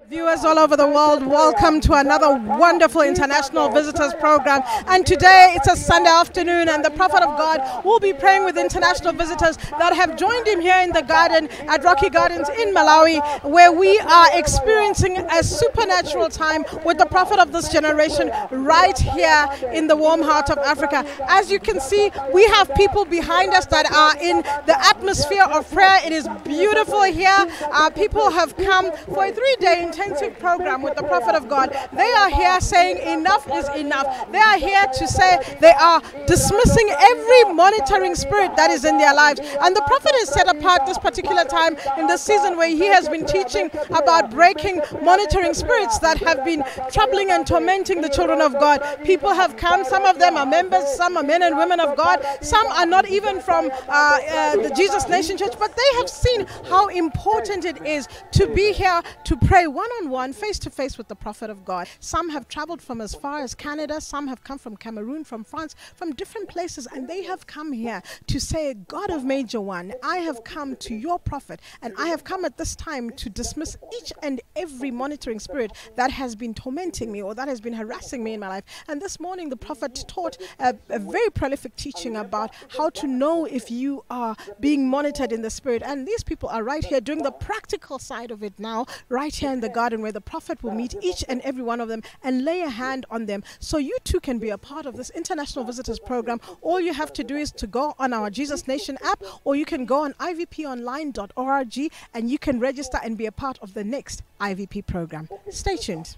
Viewers all over the world, welcome to another wonderful international visitors program. And today it's a Sunday afternoon, and the Prophet of God will be praying with international visitors that have joined him here in the garden at Rocky Gardens in Malawi, where we are experiencing a supernatural time with the Prophet of this generation right here in the warm heart of Africa. As you can see, we have people behind us that are in the atmosphere of prayer. It is beautiful here. People have come for a 3-day intensive program with the Prophet of God. They are here saying enough is enough. They are here to say they are dismissing every monitoring spirit that is in their lives. And the Prophet has set apart this particular time in this season where he has been teaching about breaking monitoring spirits that have been troubling and tormenting the children of God. People have come. Some of them are members, some are men and women of God, some are not even from the Jesus Nation Church, but they have seen how important it is to be here to pray one-on-one, face-to-face with the Prophet of God. Some have traveled from as far as Canada, some have come from Cameroon, from France, from different places, and they have come here to say, God of Major One, I have come to your Prophet, and I have come at this time to dismiss each and every monitoring spirit that has been tormenting me or that has been harassing me in my life. And this morning the Prophet taught a very prolific teaching about how to know if you are being monitored in the spirit. And these people are right here doing the practical side of it now, right here in the garden, where the Prophet will meet each and every one of them and lay a hand on them. So you too can be a part of this international visitors program. All you have to do is to go on our Jesus Nation app, or you can go on ivponline.org and you can register and be a part of the next IVP program. Stay tuned.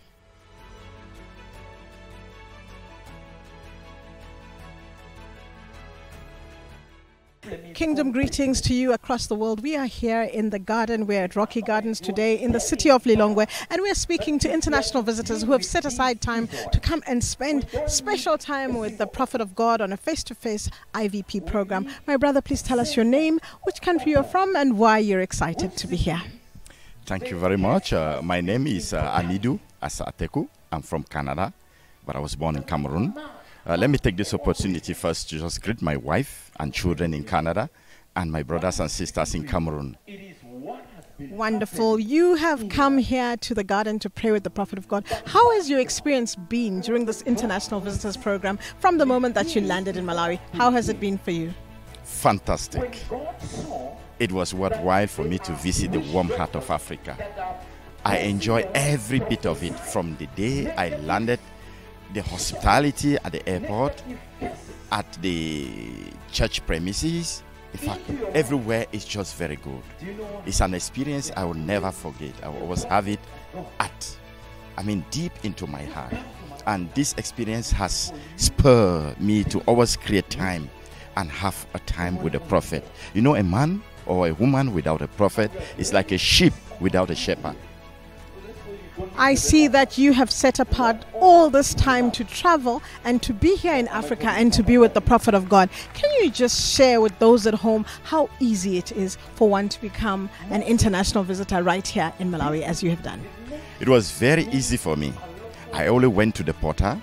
Kingdom greetings to you across the world. We are here in the garden. We're at Rocky Gardens today in the city of Lilongwe, and we're speaking to international visitors who have set aside time to come and spend special time with the Prophet of God on a face-to-face IVP program. My brother, please tell us your name, which country you're from, and why you're excited to be here. Thank you very much. My name is Amidu Asateku. I'm from Canada, but I was born in Cameroon. Let me take this opportunity first to just greet my wife and children in Canada and my brothers and sisters in Cameroon. Wonderful. You have come here to the garden to pray with the Prophet of God. How has your experience been during this international visitors program from the moment that you landed in Malawi? How has it been for you? Fantastic. It was worthwhile for me to visit the warm heart of Africa. I enjoy every bit of it from the day I landed. The hospitality at the airport, at the church premises, in fact, everywhere is just very good. It's an experience I will never forget. I will always have it deep into my heart. And this experience has spurred me to always create time and have a time with the Prophet. You know, a man or a woman without a prophet is like a sheep without a shepherd. I see that you have set apart all this time to travel and to be here in Africa and to be with the Prophet of God. Can you just share with those at home how easy it is for one to become an international visitor right here in Malawi, as you have done? It was very easy for me. I only went to the portal,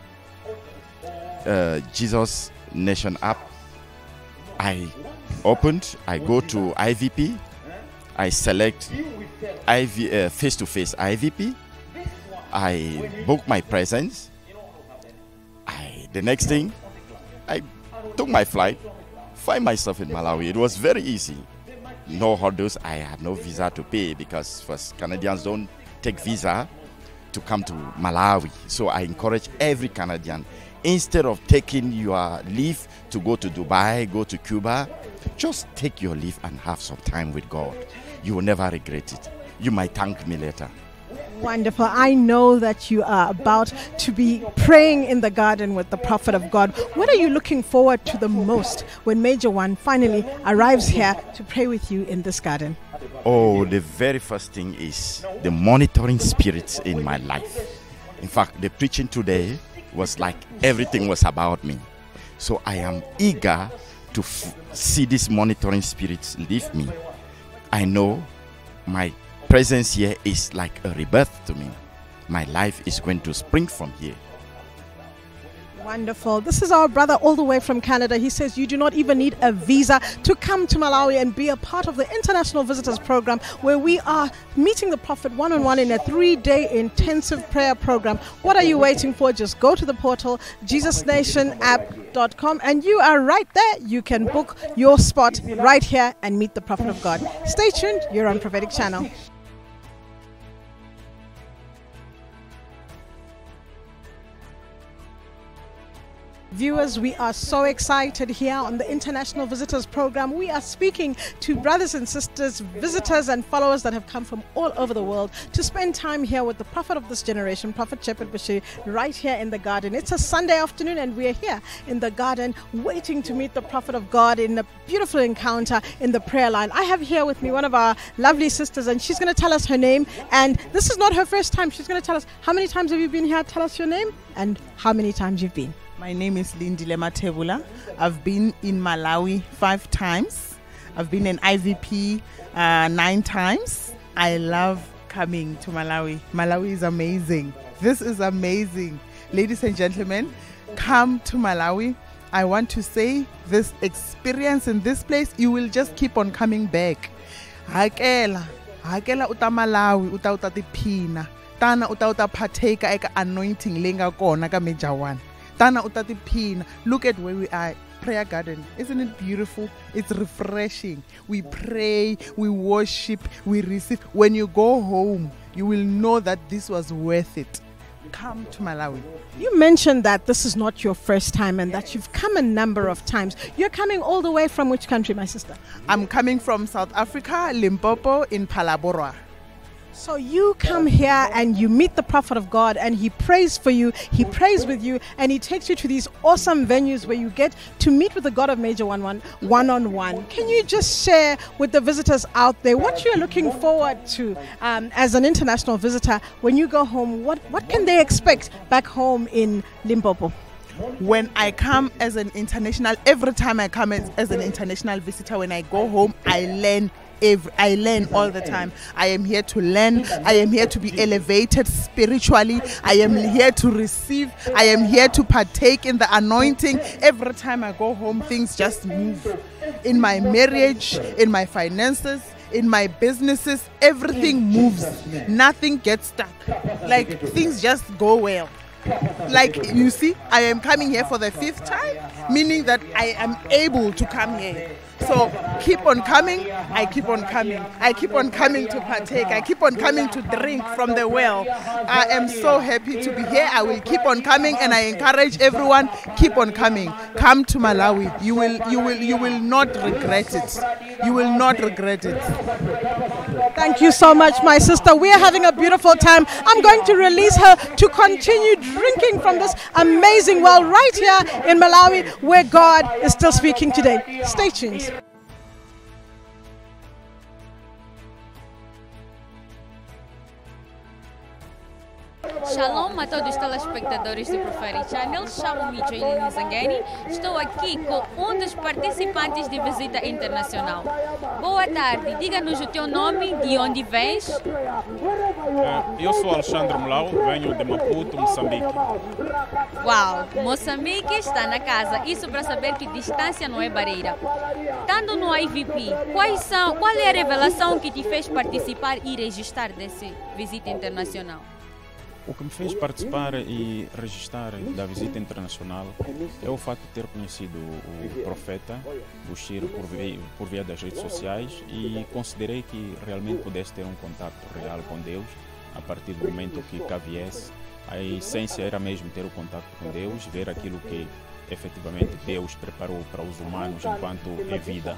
Jesus Nation app. I opened, I go to IVP, I select face-to-face IVP. I booked my presence. The next thing, I took my flight, find myself in Malawi. It was very easy. No hurdles. I had no visa to pay because first Canadians don't take visa to come to Malawi. So I encourage every Canadian, instead of taking your leave to go to Dubai, go to Cuba, just take your leave and have some time with God. You will never regret it. You might thank me later. Wonderful. I know that you are about to be praying in the garden with the Prophet of God. What are you looking forward to the most when Major One finally arrives here to pray with you in this garden? Oh, the very first thing is the monitoring spirits in my life. In fact, the preaching today was like everything was about me. So I am eager to see these monitoring spirits leave me. I know my presence here is like a rebirth to me. My life is going to spring from here. Wonderful. This is our brother all the way from Canada. He says you do not even need a visa to come to Malawi and be a part of the International Visitors Program, where we are meeting the Prophet one-on-one in a 3-day intensive prayer program. What are you waiting for? Just go to the portal, JesusNationApp.com, and you are right there. You can book your spot right here and meet the Prophet of God. Stay tuned. You're on Prophetic Channel. Viewers, we are so excited here on the International Visitors Program. We are speaking to brothers and sisters, visitors and followers that have come from all over the world to spend time here with the prophet of this generation, Prophet Shepherd Bushiri, right here in the garden. It's a Sunday afternoon and we are here in the garden waiting to meet the Prophet of God in a beautiful encounter in the prayer line. I have here with me one of our lovely sisters, and she's going to tell us her name. And this is not her first time. She's going to tell us, how many times have you been here? Tell us your name and how many times you've been. My name is Lindile Matebula. I've been in Malawi 5 times. I've been in IVP 9 times. I love coming to Malawi. Malawi is amazing. This is amazing. Ladies and gentlemen, come to Malawi. I want to say this experience in this place, you will just keep on coming back. Hakela uta Malawi, uta tiphina. Tana uta partake eka anointing lenga kona ka Mejawan. Look at where we are, prayer garden. Isn't it beautiful? It's refreshing. We pray, we worship, we receive. When you go home, you will know that this was worth it. Come to Malawi. You mentioned that this is not your first time and that you've come a number of times. You're coming all the way from which country, my sister? I'm coming from South Africa, Limpopo, in Phalaborwa. So you come here and you meet the Prophet of God and he prays for you, he prays with you, and he takes you to these awesome venues where you get to meet with the God of Major one-on-one. Can you just share with the visitors out there what you're looking forward to as an international visitor when you go home? What can they expect back home in Limpopo? When I come as an international, every time I come as an international visitor, when I go home, I learn all the time. I am here to learn. I am here to be elevated spiritually. I am here to receive. I am here to partake in the anointing. Every time I go home, things just move. In my marriage, in my finances, in my businesses, everything moves. Nothing gets stuck. Like, things just go well. Like, you see, I am coming here for the 5th time, meaning that I am able to come here. So keep on coming, I keep on coming. I keep on coming to partake. I keep on coming to drink from the well. I am so happy to be here. I will keep on coming, and I encourage everyone, keep on coming. Come to Malawi. You will not regret it. You will not regret it. Thank you so much, my sister. We are having a beautiful time. I'm going to release her to continue drinking from this amazing well right here in Malawi, where God is still speaking today. Stay tuned. Shalom a todos os telespectadores do Prophetic Channel. Chamo-me Jaylene Zangani. Estou aqui com um dos participantes de visita internacional. Boa tarde, diga-nos o teu nome, de onde vens? Eu sou Alexandre Mulau, venho de Maputo, Moçambique. Uau, Moçambique está na casa. Isso para saber que distância não é barreira. Estando no IVP, qual é a revelação que te fez participar e registrar dessa visita internacional? O que me fez participar e registrar da visita internacional é o fato de ter conhecido o profeta Bushiri por via das redes sociais e considerei que realmente pudesse ter um contato real com Deus a partir do momento que cá viesse. A essência era mesmo ter o contato com Deus, ver aquilo que efetivamente Deus preparou para os humanos enquanto é vida.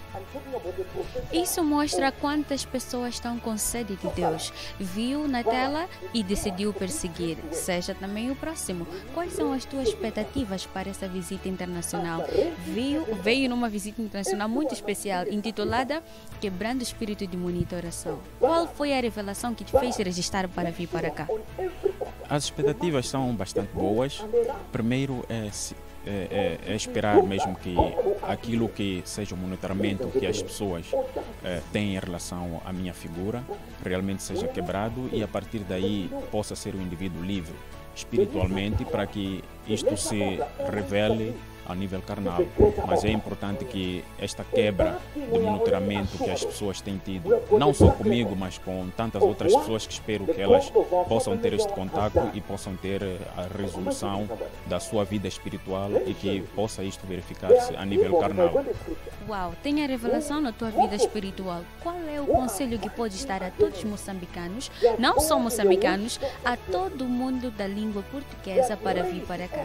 Isso mostra quantas pessoas estão com sede de Deus. Viu na tela e decidiu perseguir. Seja também o próximo. Quais são as tuas expectativas para essa visita internacional? Veio numa visita internacional muito especial, intitulada Quebrando o Espírito de Monitoração. Qual foi a revelação que te fez registrar para vir para cá? As expectativas são bastante boas. Primeiro é esperar mesmo que aquilo que seja o monitoramento que as pessoas têm em relação à minha figura realmente seja quebrado e a partir daí possa ser um indivíduo livre espiritualmente para que isto se revele a nível carnal, mas é importante que esta quebra de monitoramento que as pessoas têm tido, não só comigo, mas com tantas outras pessoas, que espero que elas possam ter este contato e possam ter a resolução da sua vida espiritual e que possa isto verificar-se a nível carnal. Uau, tem a revelação na tua vida espiritual. Qual é o conselho que pode estar a todos os moçambicanos, não só moçambicanos, a todo mundo da língua portuguesa para vir para cá?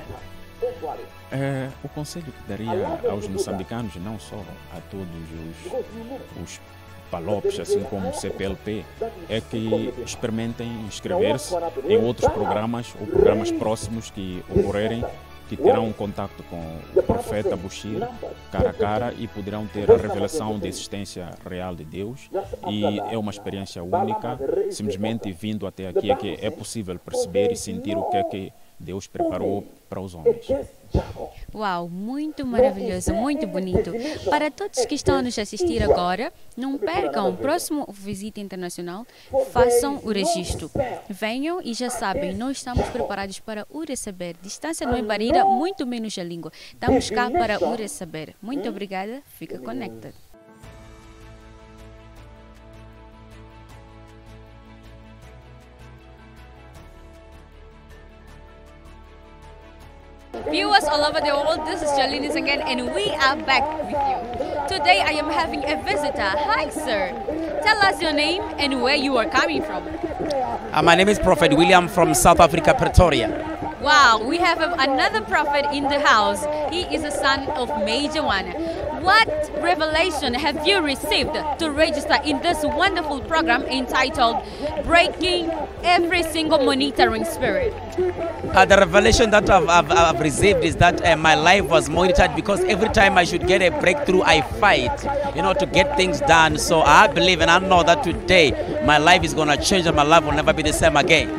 O conselho que daria aos moçambicanos, não só a todos os PALOPs, assim como o CPLP, é que experimentem inscrever-se em outros programas ou programas próximos que ocorrerem, que terão um contato com o profeta Bushir, cara a cara, e poderão ter a revelação da existência real de Deus. E é uma experiência única, simplesmente vindo até aqui é que é possível perceber e sentir o que é que Deus preparou para os homens. Uau, muito maravilhoso, muito bonito. Para todos que estão a nos assistir agora, não percam o próximo Visita Internacional, façam o registro. Venham e já sabem, nós estamos preparados para o receber. Distância não é barreira, muito menos a língua. Estamos cá para o receber. Muito obrigada, fica conectado. Viewers all over the world, this is Jalinis again and we are back with you. Today I am having a visitor. Hi sir, tell us your name and where you are coming from. My name is Prophet William from South Africa, Pretoria. Wow, we have another prophet in the house. He is a son of Major One. What revelation have you received to register in this wonderful program entitled Breaking Every Single Monitoring Spirit? The revelation that I've received is that my life was monitored, because every time I should get a breakthrough, I fight, to get things done. So I believe and I know that today my life is going to change and my life will never be the same again.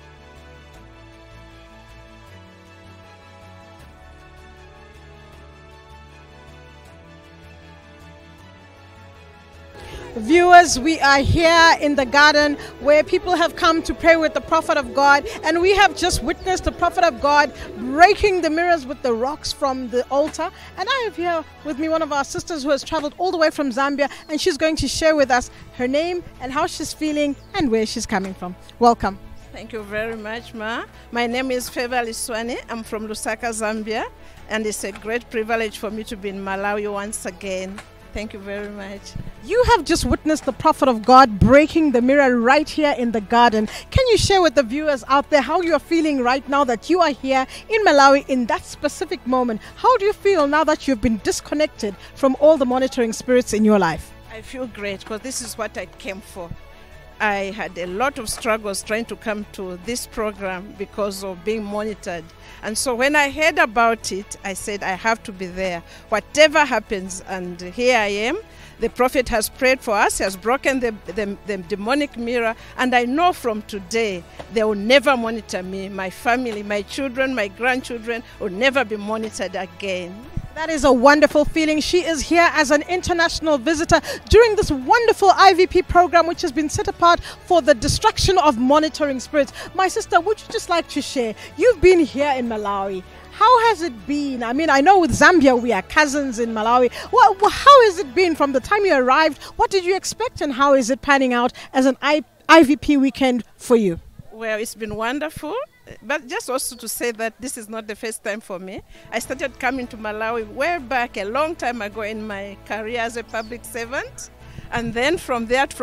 Viewers, we are here in the garden where people have come to pray with the prophet of God, and we have just witnessed the prophet of God breaking the mirrors with the rocks from the altar. And I have here with me one of our sisters who has traveled all the way from Zambia, and she's going to share with us her name and how she's feeling and where she's coming from. Welcome. Thank you very much, Ma. My name is Favor Liswani. I'm from Lusaka, Zambia, and it's a great privilege for me to be in Malawi once again. Thank you very much. You have just witnessed the prophet of God breaking the mirror right here in the garden. Can you share with the viewers out there how you're feeling right now that you are here in Malawi in that specific moment? How do you feel now that you've been disconnected from all the monitoring spirits in your life? I feel great because this is what I came for. I had a lot of struggles trying to come to this program because of being monitored. And so when I heard about it, I said, I have to be there. Whatever happens, and here I am. The prophet has prayed for us, he has broken the demonic mirror, and I know from today they will never monitor me. My family, my children, my grandchildren will never be monitored again. That is a wonderful feeling. She is here as an international visitor during this wonderful IVP program, which has been set apart for the destruction of monitoring spirits. My sister, would you just like to share? You've been here in Malawi. How has it been? I mean, I know with Zambia we are cousins in Malawi. Well, how has it been from the time you arrived? What did you expect, and how is it panning out as an IVP weekend for you? Well, it's been wonderful. But just also to say that this is not the first time for me. I started coming to Malawi way back a long time ago in my career as a public servant. And then from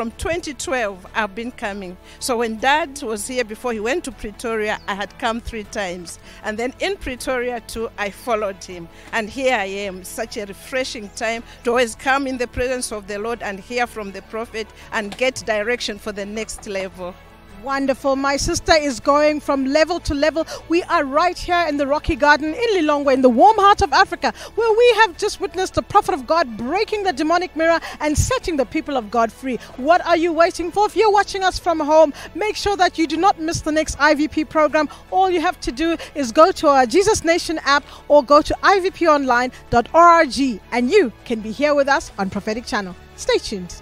2012, I've been coming. So when Dad was here before he went to Pretoria, I had come 3 times. And then in Pretoria too, I followed him. And here I am, such a refreshing time to always come in the presence of the Lord and hear from the prophet and get direction for the next level. Wonderful. My sister is going from level to level. We are right here in the Rocky Garden in Lilongwe, in the warm heart of Africa, where we have just witnessed the prophet of God breaking the demonic mirror and setting the people of God free. What are you waiting for? If you're watching us from home, make sure that you do not miss the next IVP program. All you have to do is go to our Jesus Nation app or go to ivponline.org and you can be here with us on Prophetic Channel. Stay tuned.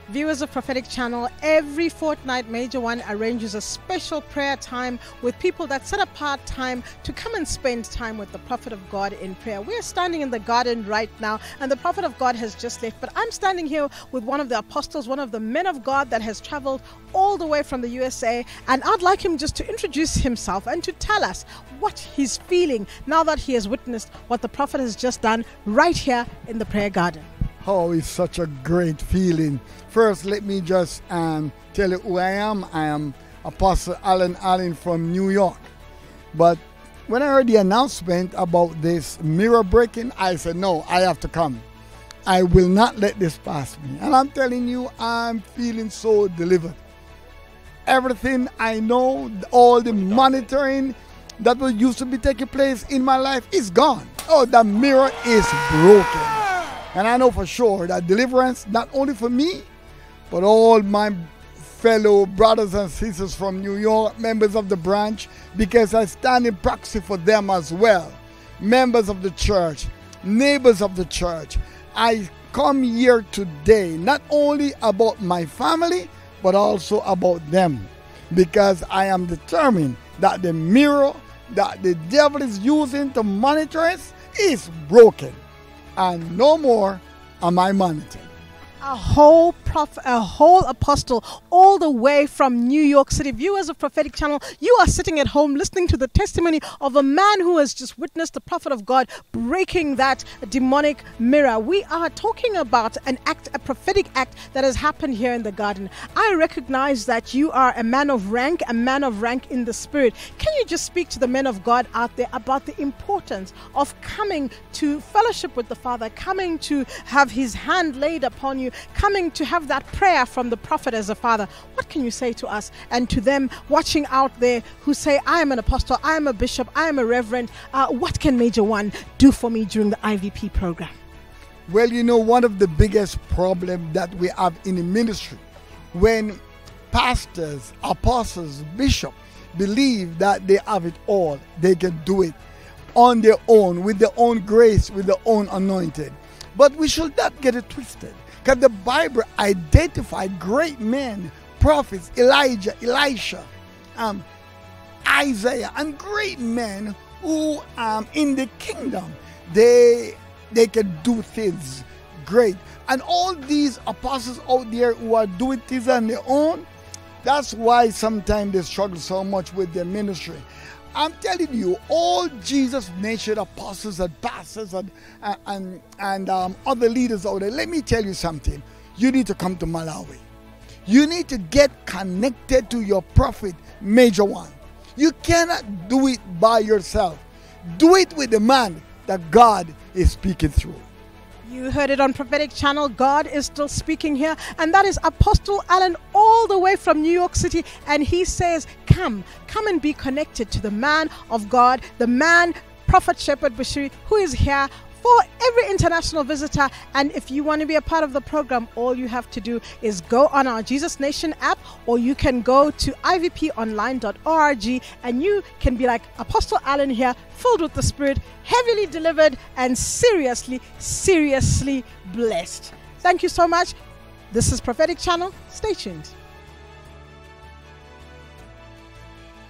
Viewers of Prophetic Channel, every fortnight Major One arranges a special prayer time with people that set apart time to come and spend time with the Prophet of God in prayer. We're standing in the garden right now and the Prophet of God has just left, but I'm standing here with one of the apostles, one of the men of God that has traveled all the way from the USA, and I'd like him just to introduce himself and to tell us what he's feeling now that he has witnessed what the Prophet has just done right here in the prayer garden. Oh, it's such a great feeling. First, let me just tell you who I am. I am Apostle Alan Allen from New York. But when I heard the announcement about this mirror breaking, I said, no, I have to come. I will not let this pass me. And I'm telling you, I'm feeling so delivered. Everything I know, all the monitoring that was used to be taking place in my life is gone. Oh, the mirror is broken. And I know for sure that deliverance, not only for me, but all my fellow brothers and sisters from New York, members of the branch, because I stand in proxy for them as well. Members of the church, neighbors of the church. I come here today not only about my family, but also about them. Because I am determined that the mirror that the devil is using to monitor us is broken. And no more am I monitored. A whole prophet, a whole apostle, all the way from New York City. Viewers of Prophetic Channel, you are sitting at home listening to the testimony of a man who has just witnessed the prophet of God breaking that demonic mirror. We are talking about an act, a prophetic act that has happened here in the garden. I recognize that you are a man of rank in the spirit. Can you just speak to the men of God out there about the importance of coming to fellowship with the Father, coming to have his hand laid upon you, coming to have that prayer from the prophet as a father? What can you say to us and to them watching out there who say, I am an apostle, I am a bishop, I am a reverend? What can Major One do for me during the IVP program? Well, you know, one of the biggest problems that we have in the ministry, when pastors, apostles, bishops believe that they have it all, they can do it on their own, with their own grace, with their own anointing. But we should not get it twisted. Because the Bible identified great men, prophets, Elijah, Elisha, Isaiah, and great men who in the kingdom, they can do things great. And all these apostles out there who are doing things on their own, that's why sometimes they struggle so much with their ministry. I'm telling you, all Jesus nation apostles and pastors and other leaders out there, let me tell you something. You need to come to Malawi. You need to get connected to your prophet, Major One. You cannot do it by yourself. Do it with the man that God is speaking through. You heard it on Prophetic Channel. God is still speaking here, and that is Apostle Alan all the way from New York City, and he says, come and be connected to the man of God, the man, Prophet Shepherd Bushiri, who is here for every international visitor. And if you want to be a part of the program, all you have to do is go on our Jesus Nation app, or you can go to ivponline.org and you can be like Apostle Alan here, filled with the Spirit, heavily delivered, and seriously blessed. Thank you so much. This is Prophetic Channel. Stay tuned.